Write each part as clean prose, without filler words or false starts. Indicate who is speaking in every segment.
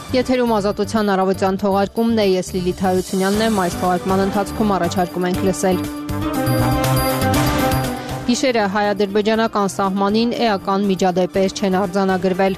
Speaker 1: Եթերում ազատության առավոտյան թողարկումն է, ես Լիլիթ Հարությունյանն եմ, այս թողարկման ընթացքում առաջարկում ենք լսել։ Գիշերը հայ-ադրբեջանական սահմանին էական միջադեպեր չեն արձանագրվել։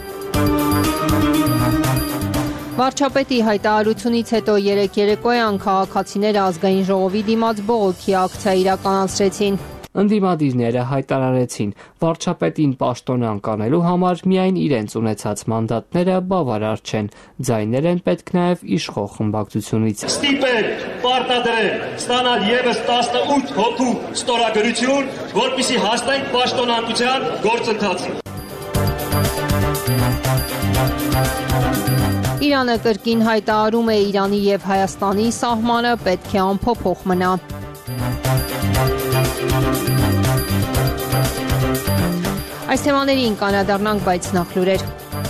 Speaker 1: Վարչապետի հայտարարությունից հետո երեկոյան քաղաքացիները ազգային ժողովի դիմաց բողոքի ակցիա իրականացրեցին։
Speaker 2: Ընդդիմադիրները հայտարարեցին, վարչապետին պաշտոնը անկանելու համար միայն իրենց ունեցած մանդատները բավարար չեն, ձայներ են պետք նաև իշխող խմբակցությունից։
Speaker 3: Ստիպել, պարտադրել, ստանալ ևս 18 հոգու ստորագրություն, որպեսզի հաստատենք պաշտոնանկության գործընթացը։
Speaker 1: Իրանը կրկին հայտարարում է Իրանի և Հայաստանի սահմանը պետք է անփոփոխ մնա։ Այս թեմաներին կանրադառնանք, բայց նախ լուրեր։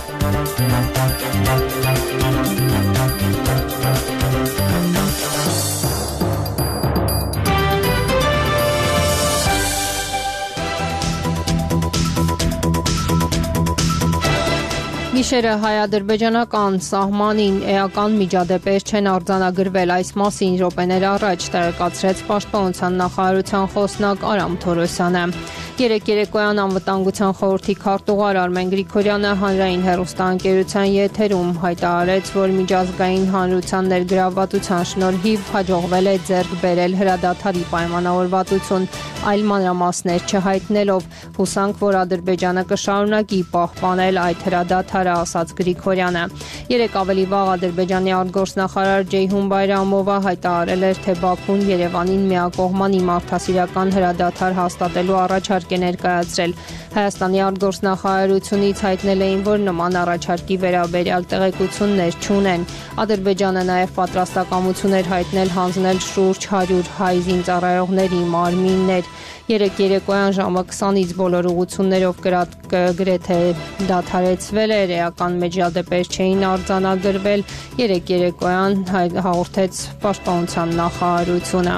Speaker 1: Գիշերը հայ-ադրբեջանական սահմանին էական միջադեպեր չեն արձանագրվել, այս մասին րոպեներ առաջ տեղեկացրեց Պաշտպանության նախարարության խոսնակ Արամ Թորոսյանը։ Երեկոյան անվտանգության խորհրդի քարտուղար Արմեն Գրիգորյանը հանրային հեռուստաընկերության եթերում հայտարարեց, որ միջազգային հանրության ներգրավվածության շնորհիվ հաջողվել է ձեռք բերել հրադադարի պայմանավորվածություն, այլ մանրամասներ չհայտնելով, հուսանք, որ Ադրբեջանը կշարունակի պահպանել այդ հրադադարը, ասաց Գրիգորյանը։ Երեկ ավելի վաղ Ադրբեջանի արտգործնախարար Ջեյհուն Բայրամովը հայտարարել էր, թե Բաքուն Երևանին միակողմանի մարդասիրական հրադադար հաստատելու առաջարկ է ներկայացրել։ Հայաստանի արտգործնախարարությունից հայտնել էին, որ նման առաջարկի վերաբերյալ տեղեկություններ չունեն։ Ադրբեջանը նաև պատրաստակամություն էր հայտնել հանձնել շուրջ 100 հայ զինծառայողների մարմիններ։ Երեկոյան ժամը 20-ից բոլոր ուղղություններով գրեթե դադարեցվել էր, էական միջադեպեր չէին արձանագրվել, երեկոյան հաղորդեց Պաշտպանության նախարարությունը։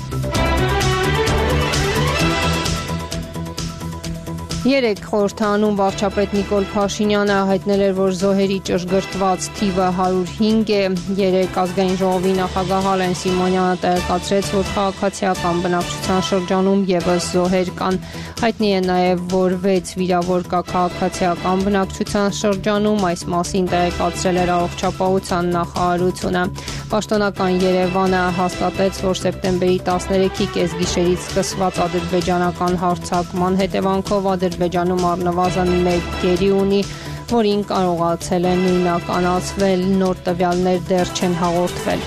Speaker 1: Երեկ խորհրդարանում վարչապետ Նիկոլ Փաշինյանը հայտնել էր, որ զոհերի ճշգրտված թիվը 105 է։ Երեկ ազգային ժողովի նախագահ Ալեն Սիմոնյանը տեղեկացրեց, որ քաղաքացիական բնակչության շրջանում ևս զոհեր կան։ Հայտնի է նաև, որ 6 վիրավոր կա քաղաքացիական բնակչության շրջանում, այս մասին տեղեկացրել էր առողջապահության նախարարությունը։ Պաշտոնական Երևանը հաստատեց, որ սեպտեմբերի 13-ի կեսգիշերից սկսված ադրբեջանական հարձակման հետևանքով Ադրբեջանում առնվազն 1 գերի ունի, որին կարողացել է նույնականացվել, նոր տվյալներ դեռ չեն հաղորդվել։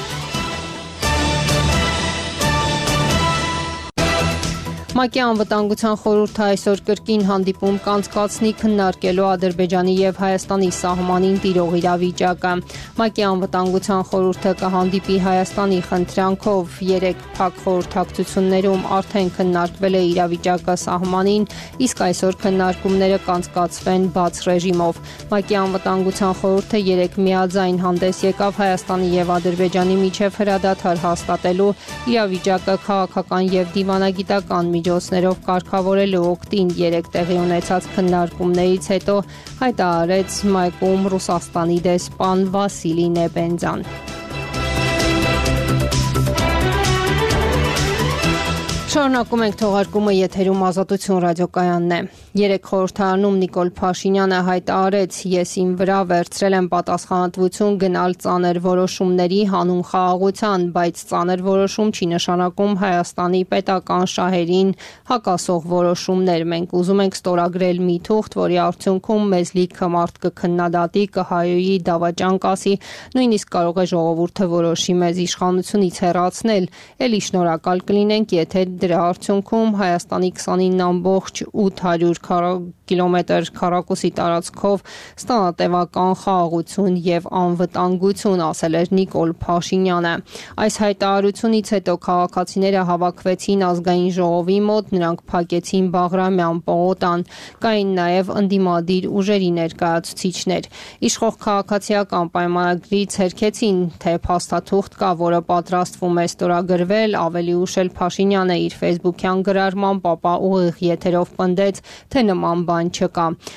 Speaker 1: ՄԱԿ-ի անվտանգության խորհուրդը այսօր կրկին հանդիպում կանցկացնի քննարկելու Ադրբեջանի և Հայաստանի սահմանին տիրող իրավիճակը։ ՄԱԿ-ի անվտանգության խորհուրդը կհանդիպի Հայաստանի խնդրանքով, երեկ փակ խորհրդակցություններում արդեն քննարկվել է իրավիճակը սահմանին, իսկ այսօր քննարկումները կանցկացվեն բաց ռեժիմով։ ՄԱԿ-ի անվտանգության խորհուրդը երեկ միաձայն հանդես եկավ Հայաստանի և Ադրբեջանի միջև հրադադար հաստատելու, իրավիճակը քաղաքական և դիվանագիտական միջոցներով կարգավորելու օգտին երեկ տեղի ունեցած քննարկումներից հետո հայտարարեց ՄԱԿ-ում Ռուսաստանի դեսպան Վասիլի Նեբենձան։ Շարունակում ենք թողարկումը, եթերում Ազատություն ռադիոկայանն է։ Երեկ խորհրդարանում Նիկոլ Փաշինյանը հայտարարեց, ես իմ վրա վերցրել եմ պատասխանատվություն գնալ ծանր որոշումների հանուն խաղաղության, բայց ծանր որոշում չի նշանակում Հայաստանի պետական շահերին հակասող որոշումներ։ Մենք ուզում ենք ստորագրել մի թուղթ, որի արդյունքում մեզ լիքը մարդ կքննադատի, կհայոյի, դավաճան կասի, նույնիսկ կարող է ժողովուրդը որոշի մեզ իշխանությունից հեռացնել, էլի շնորհակալ կլինենք, եթե դրա արդյունքում Հայաստանի 29.800 կիլոմետր քառակուսի տարածքով ստանա տևական խաղաղություն և անվտանգություն, ասել էր Նիկոլ Փաշինյանը։ Այս հայտարարությունից հետո քաղաքացիները հավաքվեցին ազգային ժողովի մոտ, նրանք փակեցին Բաղրամյան պողոտան, կային նաև ընդդիմադիր ուժերի ներկայացուցիչներ։ Իշխող քաղաքացիական պայմանագրից հերքեցին, թե փաստաթուղթ կա, որը պատրաստվում է ստորագրվել, ավելի ուշ էլ Փաշինյանը իր Facebook-յան գրառմամբ ապա ուղիղ եթերով պնդեց, թե նման բան չկա։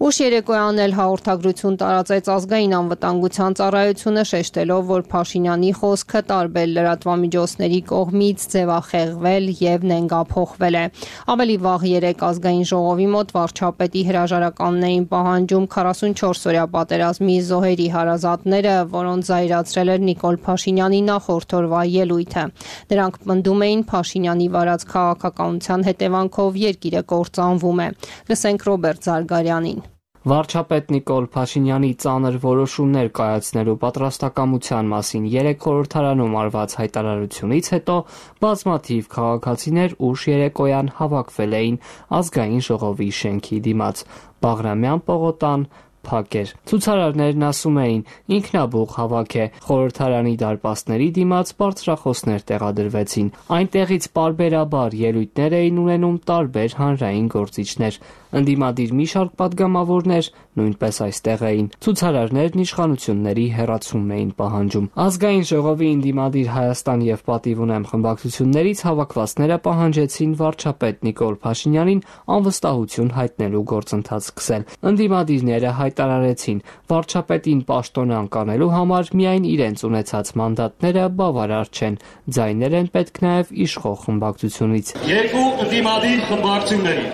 Speaker 1: Ուշ երեկոյան էլ հաղորդագրություն տարածեց ազգային անվտանգության ծառայությունը, շեշտելով, որ Փաշինյանի խոսքը տարբեր լրատվամիջոցների կողմից ձևախեղվել եւ նենգափոխվել է։ Ավելի վաղ երեկ ազգային ժողովի մոտ վարչապետի հրաժարականն էին պահանջում 44-օրյա պատերազմի զոհերի հարազատները, որոնց զայրացրել էր Նիկոլ Փաշինյանի նախորդ օրվա ելույթը։ Նրանք պնդում էին Փաշինյանի վարած քաղաքականության հետևանքով երկիրը կործանվում է։ Լսենք Ռոբերտ Զարգարյանին։
Speaker 2: Վարչապետ Նիկոլ Փաշինյանի ծանր որոշումներ կայացնելու պատրաստակամության մասին երեկ խորհրդարանում արված հայտարարությունից հետո բազմաթիվ քաղաքացիներ ուշ երեկոյան հավաքվել էին ազգային ժողովի շենքի դիմաց։ Բաղրամյան պողոտան փակ էր։ Ցուցարարներն ասում էին, ինքնաբուխ հավաք է։ Խորհրդարանի դարպասների դիմաց բարձրախոսներ տեղադրվեցին։ Այնտեղից պարբերաբար ելույթներ էին ունենում տարբեր հանրային գործիչներ։ Ընդդիմադիր մի շարք պատգամավորներ նույնպես այստեղ էին։ Ցուցարարներն իշխանությունների հեռացումն էին պահանջում։ Ազգային ժողովի ընդդիմադիր Հայաստան եւ պատիվ ունեմ խմբակցություններից հավաքվածները պահանջեցին վարչապետ Նիկոլ Փաշինյանին անվստահություն հայտնելու գործընթաց սկսել։ Ընդդիմադիրները հայտարարեցին, վարչապետին պաշտոն անկանելու համար միայն իրենց ունեցած մանդատները բավարար չեն։ Ձայներ են պետք նաև իշխող խմբակցությունից։
Speaker 3: Երկու ընդդիմադիր խմբակցությունների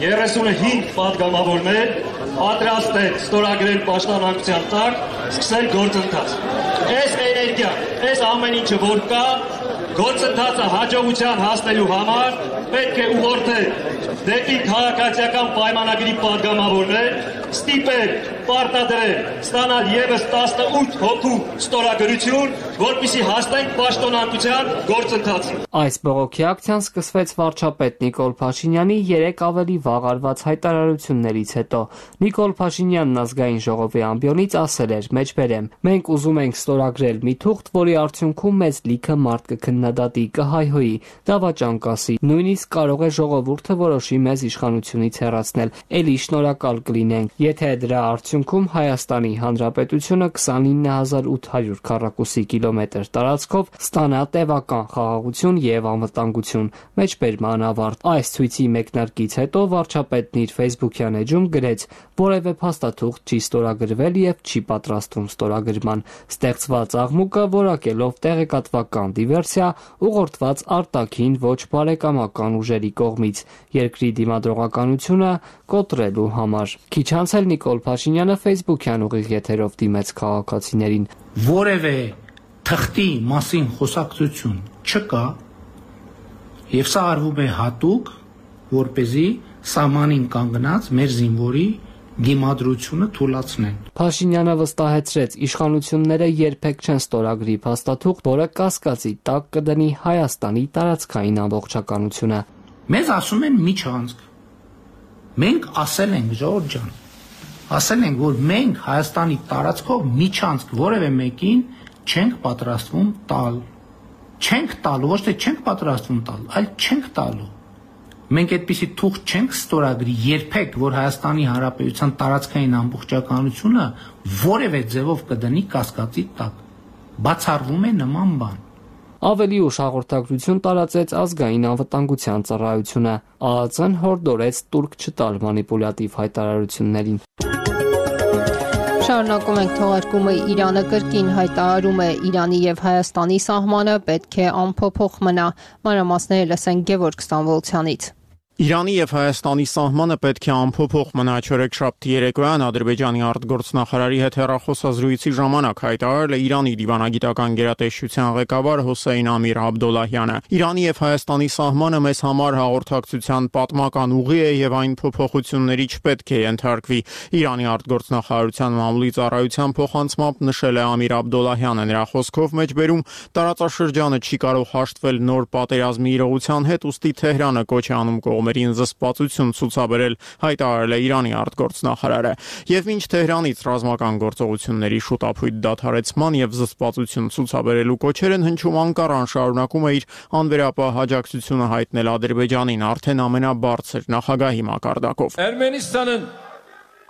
Speaker 3: 35 պատգամավորներ պատրաստ են ստորագրել պաշտպանության տակ սկսել գործընթաց։ Այս էներգիան, այս ամեն ինչը որ կա, գործընթացը հաջողության հասնելու համար պետք է ուղղորդել դեպի քաղաքացիական պայմանագրի պատգամավորներ, ստիպել, պարտադրել, ստանալ եւս 18 հոգու ստորագրություն, որպեսզի հասնենք պաշտոնանկության գործընթացին։
Speaker 2: Այս բողոքի ակցիան սկսվեց վարչապետ Նիկոլ Փաշինյանի 3 ավելի վաղ արված հայտարարություններից հետո։ Նիկոլ Փաշինյանն ազգային ժողովի ամբիոնից ասել էր. «Մեջբերեմ, մենք ուզում ենք ստորագրել մի թուղթ, որի արդյունքում մեծ լիքը մարդ կքննադատի, կհայհոյի, դավաճան կասի, նույնիսկ կարող է ժողովուրդը որոշի մեզ իշխանությունից հեռացնել, էլի շնորհակալ կլինենք, եթե դրա արդյունքում Հայաստանի Հանրապետությունը 29800 քառակուսի կիլոմետր տարածքով ստանա տևական խաղաղություն եւ անվտանգություն»։ Մեջբերման ավարտ։ Այս ցույցի մեկնարկից հետո վարչապետն իր Facebook-յան էջում գրեց. «Որևէ փաստաթուղթ չի ստորագրվել եւ չի պատրաստվում ստորագրման»։ Ստեղծված աղմուկը որակելով տեղեկատվական դիվերսիա ուղղորդված արտաքին ոչ բարեկամական ուժերի կողմից երկրի դիմադրողականությունը կոտրելու համար։ Քիչ անց էլ Նիկոլ Փաշինյանը Facebook-յան ուղիղ եթերով դիմեց քաղաքացիներին։
Speaker 4: Որևէ թղթի մասին խոսակցություն չկա եւ սա արվում է հատուկ, որպեսզի սահմանին կանգնած մեր զինվորի դիմադրությունը թույլատնեն։
Speaker 2: Փաշինյանը վստահեցրեց, իշխանությունները երբեք չեն ստորագրի փաստաթուղթ, որը կասկածի տակ կդնի Հայաստանի տարածքային ամբողջականությունը։
Speaker 4: Մեզ ասում են միջանցք։ Մենք ասել ենք, Ժողովուրդ ջան, ասել ենք, որ մենք Հայաստանի տարածքով միջանցք որևէ մեկին չենք պատրաստվում տալ։ Չենք տալու, ոչ թե չենք պատրաստվում տալ, այլ չենք տալու։ Մենք այդպիսի թուղթ չենք ստորագրի երբեք, որ Հայաստանի Հանրապետության տարածքային ամբողջականությունը որևէ ձևով կդնի կասկածի տակ։ Բացառվում է նման բան։
Speaker 2: Ավելի ուշ հաղորդագրություն տարածեց ազգային անվտանգության ծառայությունը։ ԱԱԾ-ն հորդորեց տուրք չտալ մանիպուլյատիվ հայտարարություններին։
Speaker 1: Շարունակում ենք թողարկումը։ Իրանը կրկին հայտարարում է Իրանի եւ Հայաստանի սահմանը պետք է անփոփոխ մնա։ Մանրամասները լսենք Գևորգ Ստամբոլցյանից։
Speaker 5: Իրանի եւ Հայաստանի սահմանը պետք է անփոփոխ մնա, չորեքշաբթի երեկոյան Ադրբեջանի արտգործնախարարի հետ հեռախոսազրույցի ժամանակ հայտարարել է Իրանի դիվանագիտական գերատեսչության ղեկավար Հոսեյն Ամիր Աբդոլլահյանը։ Իրանի եւ Հայաստանի սահմանը մեզ համար հաղորդակցության պատմական ուղի է եւ այն փոփոխությունների չպետք է ենթարկվի։ Իրանի արտգործնախարարության մամուլի ծառայության փոխանցմամբ նշել է Ամիր Աբդոլլահյանը։ Նրա խոսքով մեջբերում տարածաշրջանը չի կարող հաշտվել նոր պատերազմի իրողության հետ, ուստի Թեհրանը կոչ է անում կողմերին զսպվածություն ցուցաբերել, հայտարարել է Իրանի արտգործնախարարը։ Եվ մինչ Թեհրանից ռազմական գործողությունների շուտափույթ դադարեցման եւ զսպվածություն ցուցաբերելու կոչեր են հնչում, Անկարան շարունակում է իր անվերապահ աջակցությունը հայտնել Ադրբեջանին արդեն ամենաբարձր նախագահի մակարդակով։
Speaker 6: Ermenistan'ın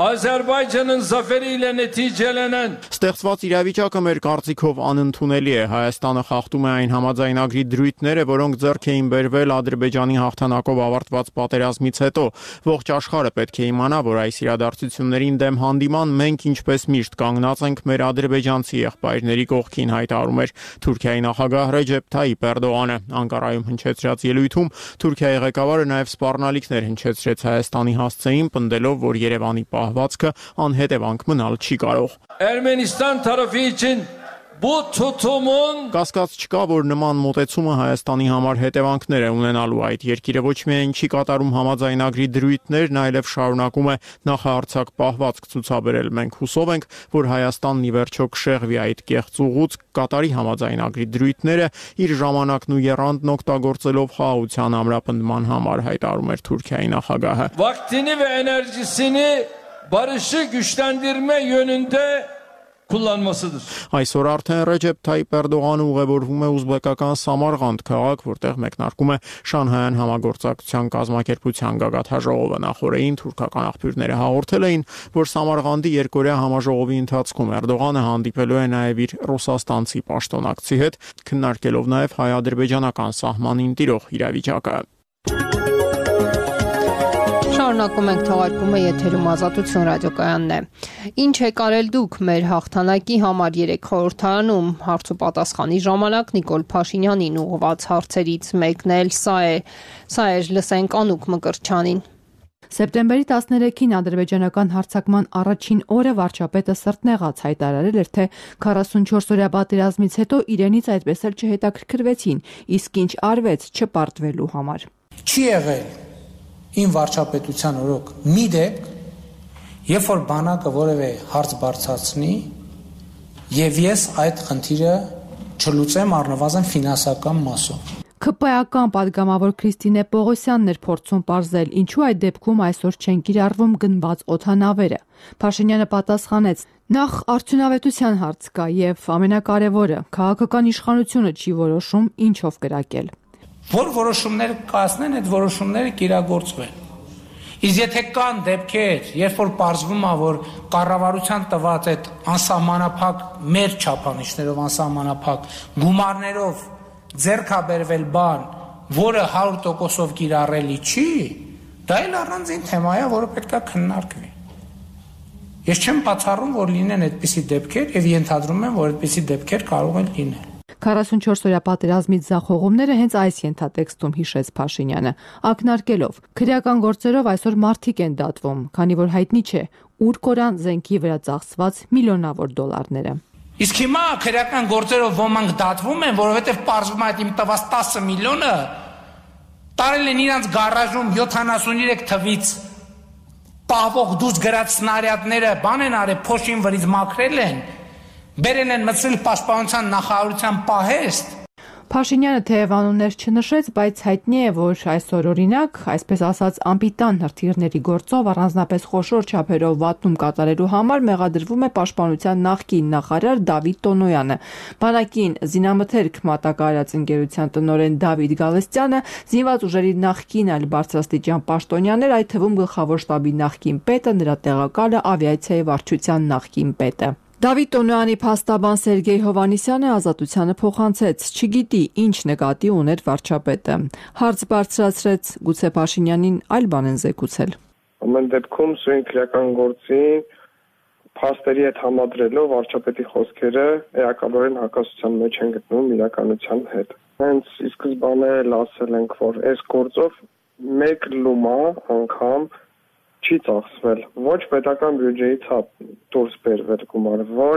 Speaker 6: Azerbaycan'ın zaferiyle neticelenen
Speaker 5: Ստեղծված իրավիճակը մեր կարծիքով անընդունելի է։ Հայաստանը խախտում է այն համաձայնագրի դրույթները, որոնք ձեռք էին բերվել Ադրբեջանի հաղթանակով ավարտված պատերազմից հետո։ Ողջ աշխարհը պետք է իմանա, որ այս իրադարձություններին դեմ հանդիման մենք ինչպես միշտ կանգնած ենք մեր ադրբեջանցի եղբայրների կողքին, հայտարարում էր Թուրքիայի նախագահ Ռեջեփ Թայիփ Էրդողանը։ Անկարայում հնչեցրած ելույթում Թուրքիայի ղեկավարը նաև սպառնալիքներ հնչեցրեց Հայաստանի հասցեին, պնդելով, որ Երևանի պահվածքը անհետևանք մնալ չի կարող։
Speaker 6: Ermenistan tarafı için bu tutumun
Speaker 5: Կասկած չկա, որ նման մոտեցումը Հայաստանի համար հետևանքներ է ունենալու։ Այդ երկիրը ոչ միայն չի կատարում համաձայնագրի դրույթներն, այլև շարունակում է նախահարցակ պահվածք ցուցաբերել։ Մենք հուսով ենք, որ Հայաստանն ի վերջո կշեղվի այդ կեղծ ուղուց, կատարի համաձայնագրի դրույթները իր ժամանակն ու եռանդն օգտագործելով խաղաղության ամրապնդման համար, հայտարարում էր Թուրքիայի նախագահը։
Speaker 6: vaktini ve enerjisini barışı güçlendirme yönünde kullanmasıdır.
Speaker 5: Այսօր արդեն Ռեջեփ Թայիփ Էրդողանը ուղևորվում է ուզբեկական Սամարղանդ քաղաք, որտեղ մեկնարկում է Շանհայյան համագործակցության կազմակերպության գագաթաժողովը։ Նախորդին թուրքական աղբյուրները հաղորդել էին, որ Սամարղանդի երկօրյա համաժողովի ընթացքում Էրդողանը հանդիպելու է նաև իր ռուսաստանցի պաշտոնակցի հետ, քննարկելով նաև հայ-ադրբեջանական սահմանին տիրող իրավիճակը։
Speaker 1: Շարունակում ենք թողարկումը, եթերում Ազատություն ռադիոկայանն է։ Ինչ եք արել դուք մեր հաղթանակի համար 3 խորհրդարանում հարց ու պատասխանի ժամանակ Նիկոլ Փաշինյանին ուղղված հարցերից մեկն էլ սա էր, լսենք Անուկ Մկրտչյանին։
Speaker 7: Սեպտեմբերի 13-ին ադրբեջանական հարձակման առաջին օրը վարչապետը սրտնեղած հայտարարել էր, թե 44-օրյա պատերազմից հետո իրենից այդպես էլ չհետաքրքրվեցին, իսկ ինչ արվեց չպարտվելու համար։
Speaker 4: Չի եղել Իմ վարչապետության օրոք մի դեպք, երբ որ բանակը որևէ հարց բարձրացնի, եւ ես այդ խնդիրը չլուծեմ առնվազն ֆինանսական մասով։
Speaker 7: ԿՊ-ական պատգամավոր Քրիստինե Պողոսյանն էր փորձում պարզել, ինչու այդ դեպքում այսօր չեն կիրառվում գնված օդանավերը։ Փաշինյանը պատասխանեց. նախ արդյունավետության հարց կա եւ ամենակարևորը, քաղաքական իշխանությունը չի որոշում ինչով կրակել։
Speaker 4: Որ որոշումները կայացնեն, այդ որոշումները կիրագործվեն։ Իսկ եթե կան դեպքեր, երբ որ պարզվում է, որ կառավարության տված այդ անսահմանափակ մեր չափանիշներով անսահմանափակ գումարներով ձեռքաբերվել բան, որը 100%-ով կիրառելի չի, դա էլ առանձին թեմա է, որը պետք է քննարկվի։ Ես չեմ բացառում, որ լինեն այդպիսի դեպքեր եւ ենթադրում եմ, որ այդպիսի դեպքեր կարող են լինել։
Speaker 7: 44-օրյա պատերազմից ձախողումները հենց այս ենթատեքստում հիշեց Փաշինյանը, ակնարկելով. քրեական գործերով այսօր մարդիկ են դատվում, քանի որ հայտնի չէ, ուր կորան զենքի վրա ծախսված միլիոնավոր դոլարները։
Speaker 4: Իսկ հիմա քրեական գործերով ոմանք դատվում են, որովհետև պարզվում է այդ իմ տված 10 միլիոնը տարել են իրանց գարաժում 73 թվից պահվող դուրս գրած սնարյադները, բան են արել, փոշին վրից մաքրել են, բերել են մտցրել պաշտպանության նախարարության պահեստ։
Speaker 7: Փաշինյանը թեև անուններ չնշեց, բայց հայտնի է, որ այսօր օրինակ, այսպես ասած, անպիտան հրթիռների գործով առանձնապես խոշոր չափերով վատնում կատարելու համար մեղադրվում է պաշտպանության նախկին նախարար Դավիթ Տոնոյանը։ Բանակին զինամթերք մատակարարած ընկերության տնօրեն Դավիթ Գալստյանը, զինված ուժերի նախկին այլ բարձրաստիճան պաշտոնյաներ, այդ թվում գլխավոր շտաբի նախկին պետը, նրա տեղակալը, ավիացիայի վարչության նախկին պետը։ Դավիթ Տոնոյանի փաստաբան Սերգեյ Հովանիսյանը Ազատությանը փոխանցեց, չգիտի ինչ նկատի ուներ վարչապետը։ Հարց բարձրացրեց, գուցե Փաշինյանին այլ բան են զեկուցել։
Speaker 8: Ամեն դեպքում սույն քրեական գործին փաստերի հետ համադրելով վարչապետի խոսքերը էականորեն հակասության մեջ են գտնվում իրականության հետ։ Հենց ի սկզբանե ասել ենք, որ այս գործով մեկ լումա անգամ չի ծախսվել, ոչ պետական բյուջեից դուրս բերվել գումար, ոչ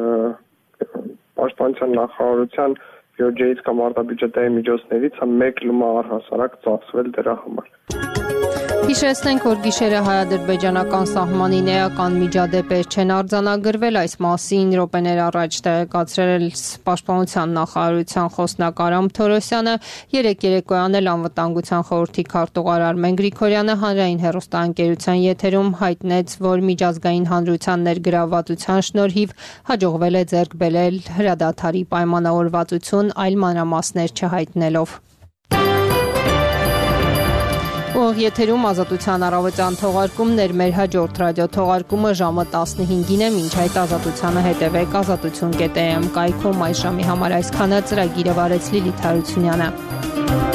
Speaker 8: պաշտպանության նախարարության բյուջեից կամ արտաբյուջետային միջոցներից մեկ լումա առհասարակ ծախսվել դրա համար։
Speaker 1: Հիշեցնենք, որ գիշերը հայ-ադրբեջանական սահմանին էական միջադեպեր չեն արձանագրվել, այս մասին րոպեներ առաջ տեղեկացրել Պաշտպանության նախարարության խոսնակ Արամ Թորոսյանը, երեկ երեկոյան էլ անվտանգության խորհրդի քարտուղար Արմեն Գրիգորյանը հանրային հեռուստաընկերության եթերում հայտնեց, որ միջազգային հանրության ներգրավվածության շնորհիվ հաջողվել է ձեռք բերել հրադադարի պայմանավորվածություն, այլ մանրամասներ չհայտնելով։ Ուղիղ եթերում Ազատության առավոտյան թողարկումներ, մեր հաջորդ ռադիո թողարկումը ժամը 15-ին է, մինչ այդ Ազատությանը հետևեք azatutun.am կայքում այս ժամի համար այսքանը, ծրագիրը վարեց Լիլիթ Հարությունյանը։